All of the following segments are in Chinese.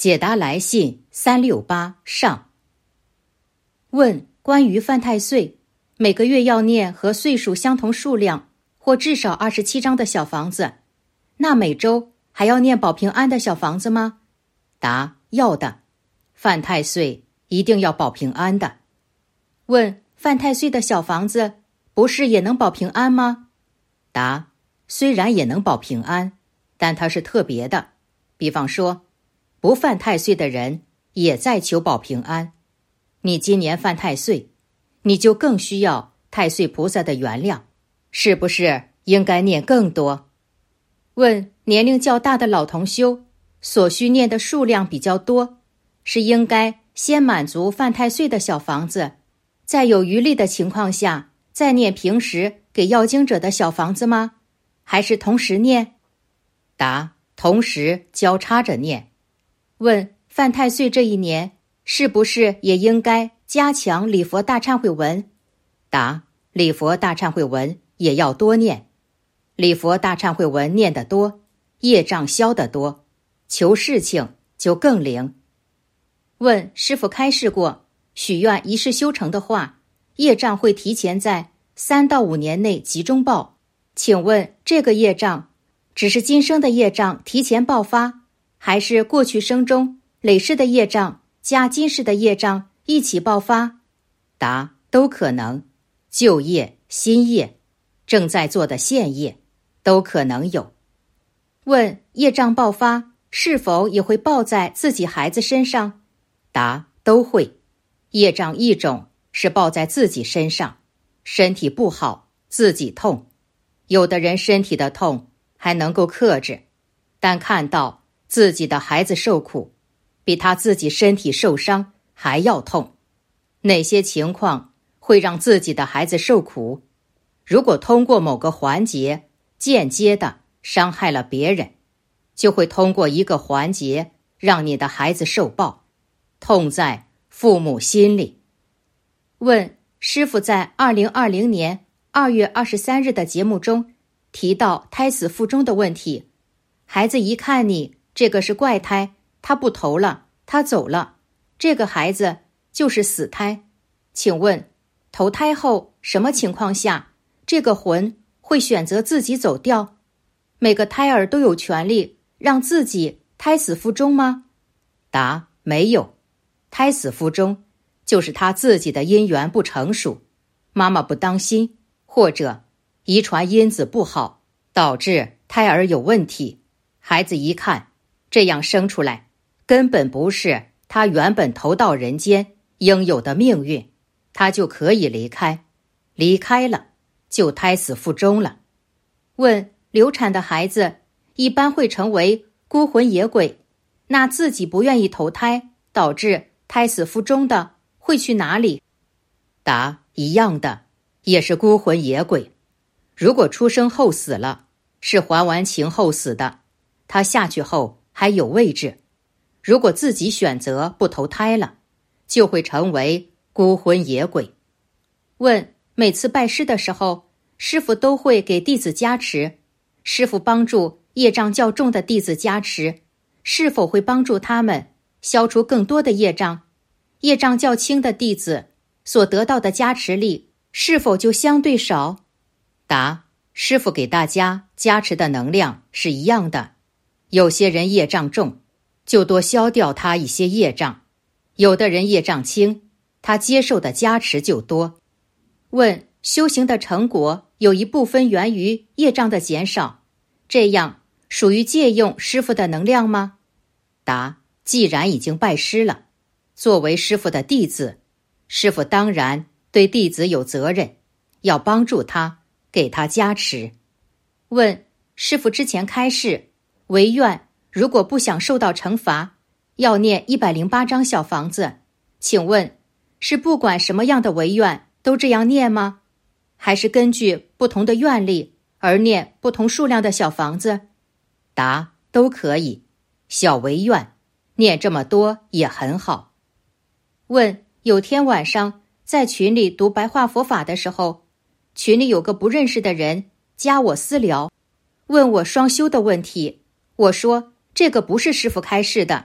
解答来信368上。问：关于犯太岁，每个月要念和岁数相同数量或至少27张的小房子，那每周还要念保平安的小房子吗？答：要的。犯太岁一定要保平安的。问：犯太岁的小房子不是也能保平安吗？答：虽然也能保平安，但它是特别的。比方说，不犯太岁的人也在求保平安。你今年犯太岁，你就更需要太岁菩萨的原谅，是不是应该念更多？问：年龄较大的老同修，所需念的数量比较多，是应该先满足犯太岁的小房子，在有余力的情况下再念平时给要经者的小房子吗？还是同时念？答：同时交叉着念。问：犯太岁这一年是不是也应该加强礼佛大忏悔文？答：礼佛大忏悔文也要多念。礼佛大忏悔文念得多，业障消得多，求事情就更灵。问：师父开示过，许愿一世修成的话，业障会提前在3到5年内集中报。请问这个业障只是今生的业障提前爆发，还是过去生中累世的业障加今世的业障一起爆发？答：都可能，旧业、新业，正在做的现业，都可能有。问：业障爆发是否也会报在自己孩子身上？答：都会。业障一种是报在自己身上，身体不好，自己痛。有的人身体的痛还能够克制，但看到自己的孩子受苦，比他自己身体受伤还要痛。哪些情况会让自己的孩子受苦？如果通过某个环节间接的伤害了别人，就会通过一个环节让你的孩子受报，痛在父母心里。问：师父在2020年2月23日的节目中提到胎死腹中的问题，孩子一看你这个是怪胎，他不投了，他走了，这个孩子就是死胎。请问投胎后什么情况下这个魂会选择自己走掉？每个胎儿都有权利让自己胎死腹中吗？答：没有。胎死腹中就是他自己的因缘不成熟，妈妈不当心，或者遗传因子不好，导致胎儿有问题。孩子一看这样生出来，根本不是他原本投到人间应有的命运，他就可以离开，离开了就胎死腹中了。问：流产的孩子一般会成为孤魂野鬼，那自己不愿意投胎导致胎死腹中的会去哪里？答：一样的，也是孤魂野鬼。如果出生后死了，是还完情后死的，他下去后还有位置。如果自己选择不投胎了，就会成为孤魂野鬼。问：每次拜师的时候，师父都会给弟子加持，师父帮助业障较重的弟子加持，是否会帮助他们消除更多的业障？业障较轻的弟子所得到的加持力是否就相对少？答：师父给大家加持的能量是一样的，有些人业障重，就多消掉他一些业障；有的人业障轻，他接受的加持就多。问：修行的成果有一部分源于业障的减少，这样属于借用师父的能量吗？答：既然已经拜师了，作为师父的弟子，师父当然对弟子有责任，要帮助他，给他加持。问：师父之前开示，违愿如果不想受到惩罚，要念108张小房子，请问是不管什么样的违愿都这样念吗？还是根据不同的愿力而念不同数量的小房子？答：都可以，小违愿念这么多也很好。问：有天晚上在群里读白话佛法的时候，群里有个不认识的人加我私聊，问我双修的问题。我说这个不是师父开示的，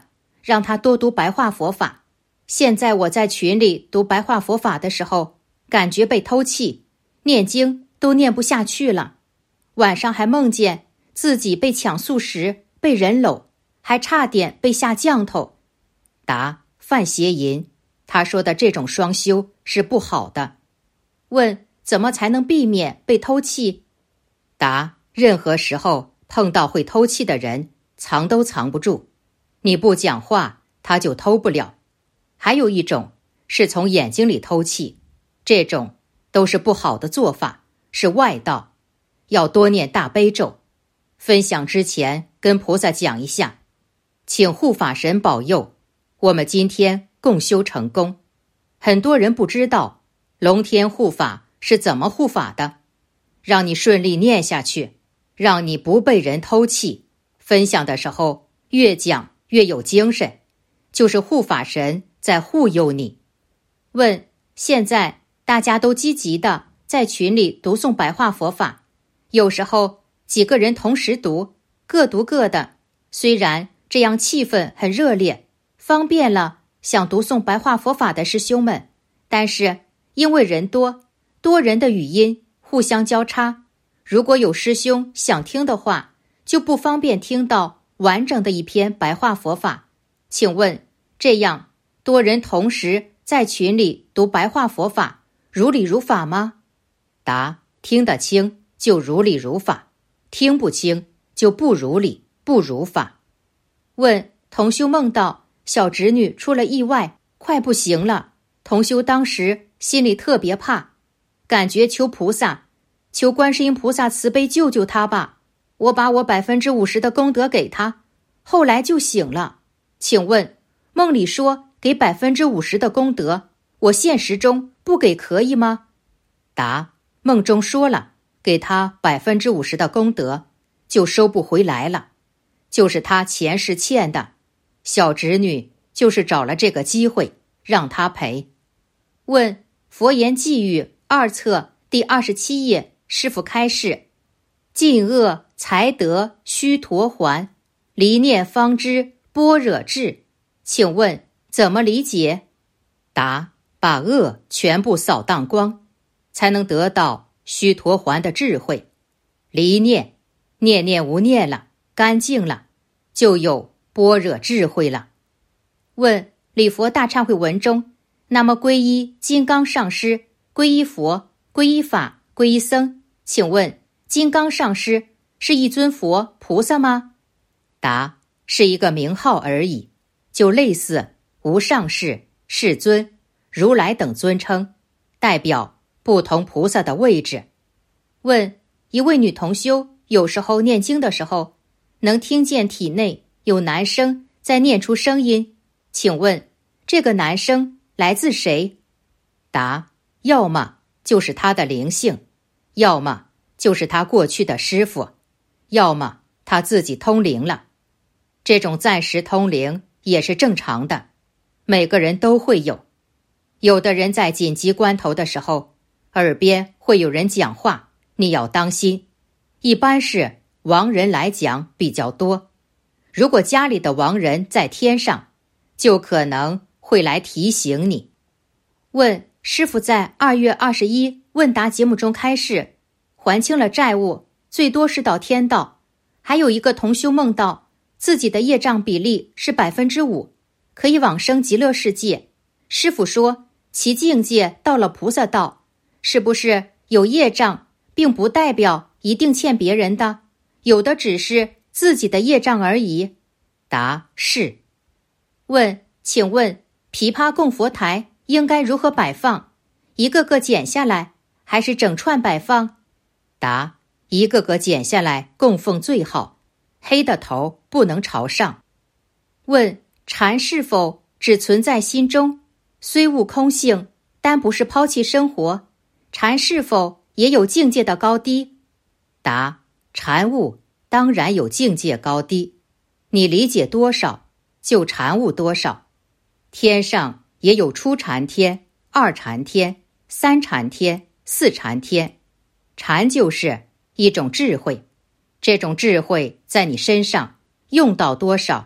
让他多读白话佛法。现在我在群里读白话佛法的时候，感觉被偷气，念经都念不下去了。晚上还梦见自己被抢素食，被人搂，还差点被下降头。答：犯邪淫。他说的这种双修是不好的。问：怎么才能避免被偷气？答：任何时候碰到会偷气的人，藏都藏不住。你不讲话，他就偷不了。还有一种是从眼睛里偷气，这种都是不好的做法，是外道。要多念大悲咒。分享之前跟菩萨讲一下，请护法神保佑我们今天共修成功。很多人不知道龙天护法是怎么护法的，让你顺利念下去，让你不被人偷气。分享的时候越讲越有精神，就是护法神在护佑你。问：现在大家都积极的在群里读诵白话佛法，有时候几个人同时读，各读各的，虽然这样气氛很热烈，方便了想读诵白话佛法的师兄们，但是因为人多，多人的语音互相交叉，如果有师兄想听的话，就不方便听到完整的一篇白话佛法。请问这样多人同时在群里读白话佛法，如理如法吗？答：听得清就如理如法，听不清就不如理不如法。问：同修梦到小侄女出了意外，快不行了。同修当时心里特别怕，感觉求菩萨，求观世音菩萨慈悲救救她吧。我把我50%的功德给她，后来就醒了。请问梦里说给50%的功德，我现实中不给可以吗？答：梦中说了给她50%的功德，就收不回来了，就是她前世欠的。小侄女就是找了这个机会让她赔。问：佛言偈语2册第27页，师父开示：尽恶才得须陀洹，离念方知般若智。请问怎么理解？答：把恶全部扫荡光，才能得到须陀洹的智慧。离念，念念无念了，干净了，就有般若智慧了。问：礼佛大忏悔文中，那么皈依金刚上师、皈依佛、皈依法、皈依僧，请问金刚上师是一尊佛菩萨吗？答：是一个名号而已，就类似无上士、世尊、如来等尊称，代表不同菩萨的位置。问：一位女同修有时候念经的时候，能听见体内有男声在念出声音，请问这个男声来自谁？答：要么就是他的灵性，要么就是他过去的师父，要么他自己通灵了。这种暂时通灵也是正常的，每个人都会有。有的人在紧急关头的时候，耳边会有人讲话，你要当心。一般是亡人来讲比较多，如果家里的亡人在天上，就可能会来提醒你。问：师父在2月21问答节目中开示，还清了债务，最多是到天道。还有一个同修梦到自己的业障比例是5%，可以往生极乐世界。师父说其境界到了菩萨道，是不是有业障并不代表一定欠别人的，有的只是自己的业障而已？答：是。问：请问枇杷供佛台应该如何摆放？一个个剪下来，还是整串摆放？答：一个个剪下来供奉最好，黑的头不能朝上。问：禅是否只存在心中，虽悟空性，但不是抛弃生活？禅是否也有境界的高低？答：禅悟当然有境界高低，你理解多少就禅悟多少。天上也有初禅天、2禅天、3禅天、4禅天。禅就是一种智慧，这种智慧在你身上用到多少，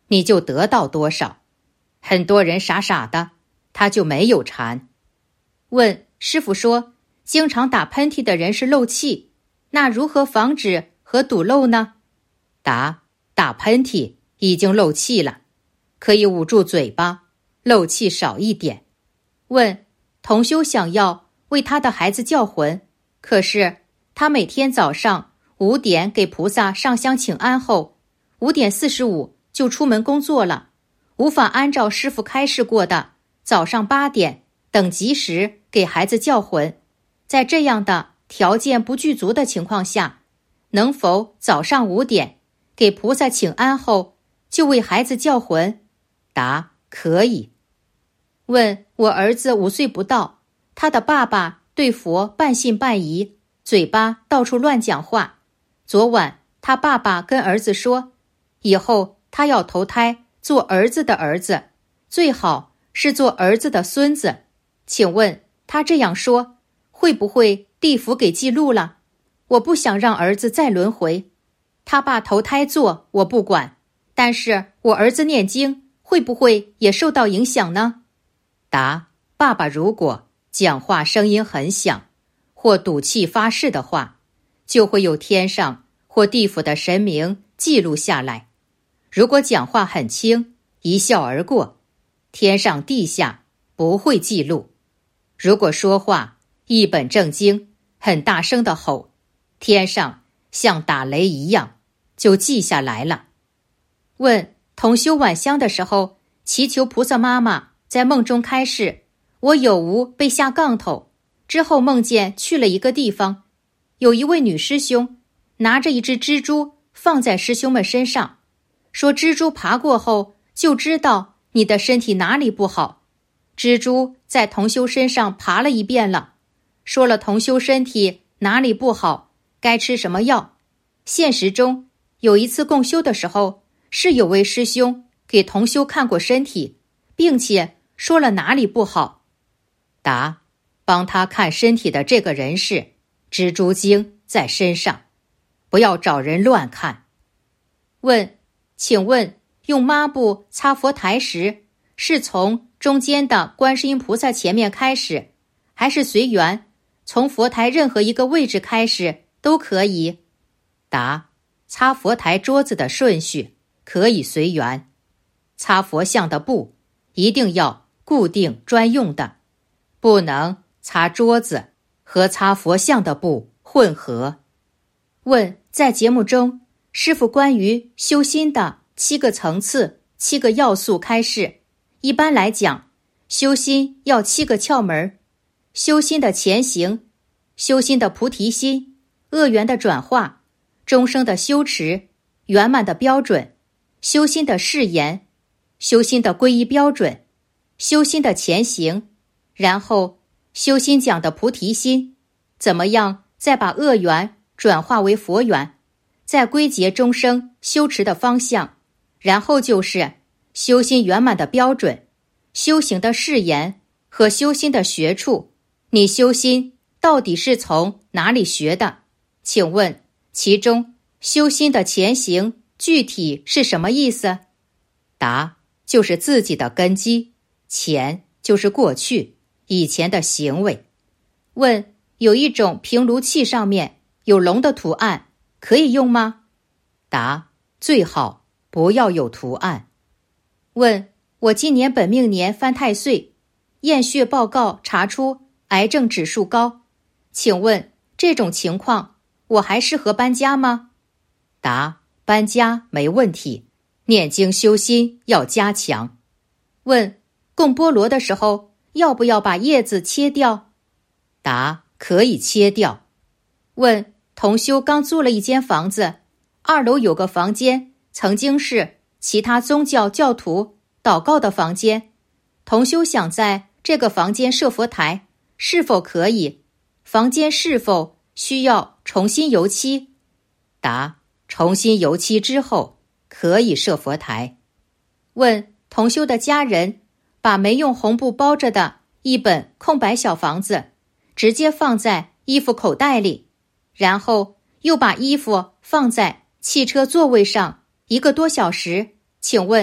你就得到多少。很多人傻傻的，他就没有馋。问：师父说，经常打喷嚏的人是漏气，那如何防止和堵漏呢？答：打喷嚏已经漏气了，可以捂住嘴巴，漏气少一点。问：同修想要为他的孩子叫魂，可是他每天早上5点给菩萨上香请安后，5点45就出门工作了，无法按照师父开示过的早上8点等吉时给孩子叫魂。在这样的条件不具足的情况下，能否早上5点给菩萨请安后就为孩子叫魂？答：可以。问：我儿子5岁不到，他的爸爸对佛半信半疑，嘴巴到处乱讲话。昨晚他爸爸跟儿子说，以后他要投胎做儿子的儿子，最好是做儿子的孙子。请问他这样说，会不会地府给记录了？我不想让儿子再轮回。他爸投胎做我不管，但是我儿子念经会不会也受到影响呢？答：爸爸如果讲话声音很响，或赌气发誓的话，就会有天上或地府的神明记录下来。如果讲话很轻，一笑而过，天上地下不会记录。如果说话一本正经，很大声的吼，天上像打雷一样，就记下来了。问：同修晚香的时候，祈求菩萨妈妈在梦中开示，我有无被下杠头，之后梦见去了一个地方，有一位女师兄拿着一只蜘蛛放在师兄们身上，说蜘蛛爬过后就知道你的身体哪里不好。蜘蛛在同修身上爬了一遍了，说了同修身体哪里不好，该吃什么药。现实中有一次共修的时候，是有位师兄给同修看过身体，并且说了哪里不好。答：帮他看身体的这个人是蜘蛛精在身上，不要找人乱看。问：请问用抹布擦佛台时，是从中间的观世音菩萨前面开始，还是随缘从佛台任何一个位置开始都可以？答：擦佛台桌子的顺序可以随缘，擦佛像的布一定要固定专用的，不能擦桌子和擦佛像的布混合。问：在节目中，师父关于修心的7个层次、7个要素开示。一般来讲，修心要7个窍门：修心的前行，修心的菩提心，恶缘的转化，终生的修持，圆满的标准，修心的誓言，修心的皈依标准，修心的前行，然后修心讲的菩提心，怎么样再把恶缘转化为佛缘，再归结终生修持的方向，然后就是修心圆满的标准，修行的誓言和修心的学处。你修心到底是从哪里学的？请问其中修心的前行具体是什么意思？答：就是自己的根基，前就是过去以前的行为。问：有一种平炉器上面有龙的图案，可以用吗？答：最好不要有图案。问：我今年本命年犯太岁，验血报告查出癌症指数高，请问这种情况我还适合搬家吗？答：搬家没问题，念经修心要加强。问：供菠萝的时候要不要把叶子切掉？答：可以切掉。问：同修刚租了一间房子，2楼有个房间曾经是其他宗教教徒祷告的房间，同修想在这个房间设佛台，是否可以？房间是否需要重新油漆？答：重新油漆之后可以设佛台。问：同修的家人把没用红布包着的一本空白小房子直接放在衣服口袋里，然后又把衣服放在汽车座位上1个多小时，请问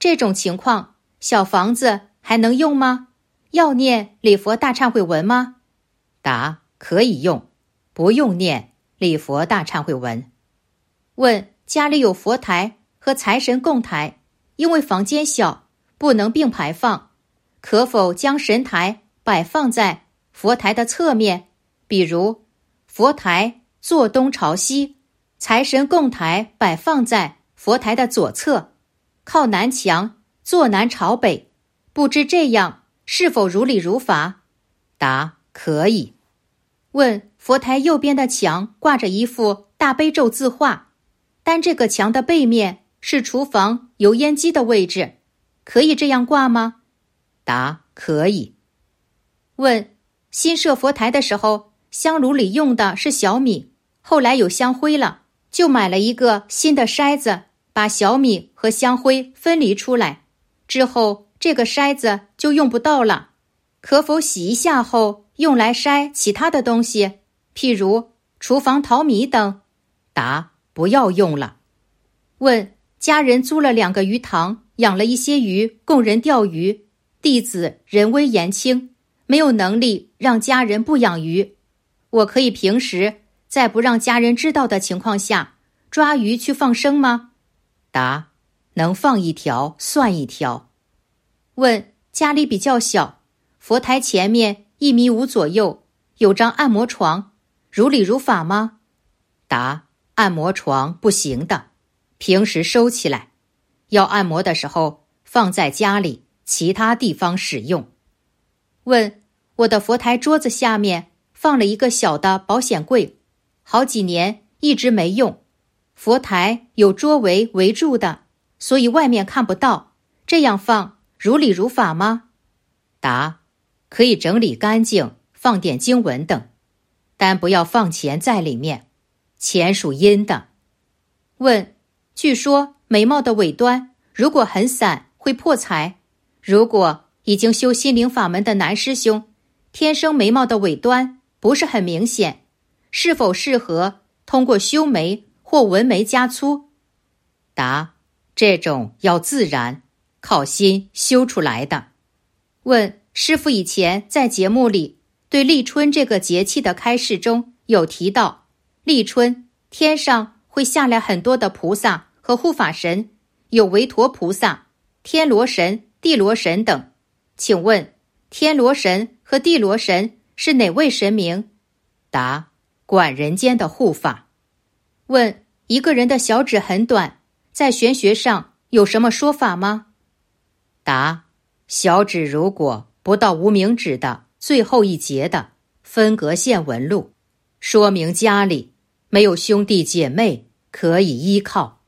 这种情况，小房子还能用吗？要念礼佛大忏悔文吗？ 答：可以用，不用念礼佛大忏悔文。 问：家里有佛台和财神供台，因为房间小，不能并排放，可否将神台摆放在佛台的侧面，比如佛台坐东朝西，财神供台摆放在佛台的左侧，靠南墙，坐南朝北，不知这样是否如理如法？ 答：可以。 问：佛台右边的墙挂着一幅大悲咒字画，但这个墙的背面是厨房油烟机的位置，可以这样挂吗？ 答：可以。 问：新设佛台的时候，香炉里用的是小米，后来有香灰了，就买了一个新的筛子，把小米和香灰分离出来，之后这个筛子就用不到了，可否洗一下后用来筛其他的东西，譬如厨房淘米等？ 答：不要用了。 问：家人租了2个鱼塘，养了一些鱼供人钓鱼，弟子人微言轻，没有能力让家人不养鱼，我可以平时在不让家人知道的情况下抓鱼去放生吗？ 答：能放1条算1条。 问：家里比较小，佛台前面1.5米左右有张按摩床，如理如法吗？ 答：按摩床不行的，平时收起来，要按摩的时候放在家里其他地方使用。 问：我的佛台桌子下面放了一个小的保险柜，好几年一直没用，佛台有桌围围住的，所以外面看不到，这样放如理如法吗？ 答：可以整理干净，放点经文等，但不要放钱在里面，钱属阴的。 问：据说眉毛的尾端如果很散会破财，如果已经修心灵法门的男师兄，天生眉毛的尾端不是很明显，是否适合通过修眉或纹眉加粗？ 答：这种要自然，靠心修出来的。 问：师父以前在节目里对立春这个节气的开示中有提到，立春天上会下来很多的菩萨和护法神，有韦陀菩萨、天罗神、地罗神等，请问天罗神和地罗神是哪位神明？ 答：管人间的护法。 问：一个人的小指很短，在玄学上有什么说法吗？ 答：小指如果不到无名指的最后一节的分隔线纹路，说明家里没有兄弟姐妹可以依靠。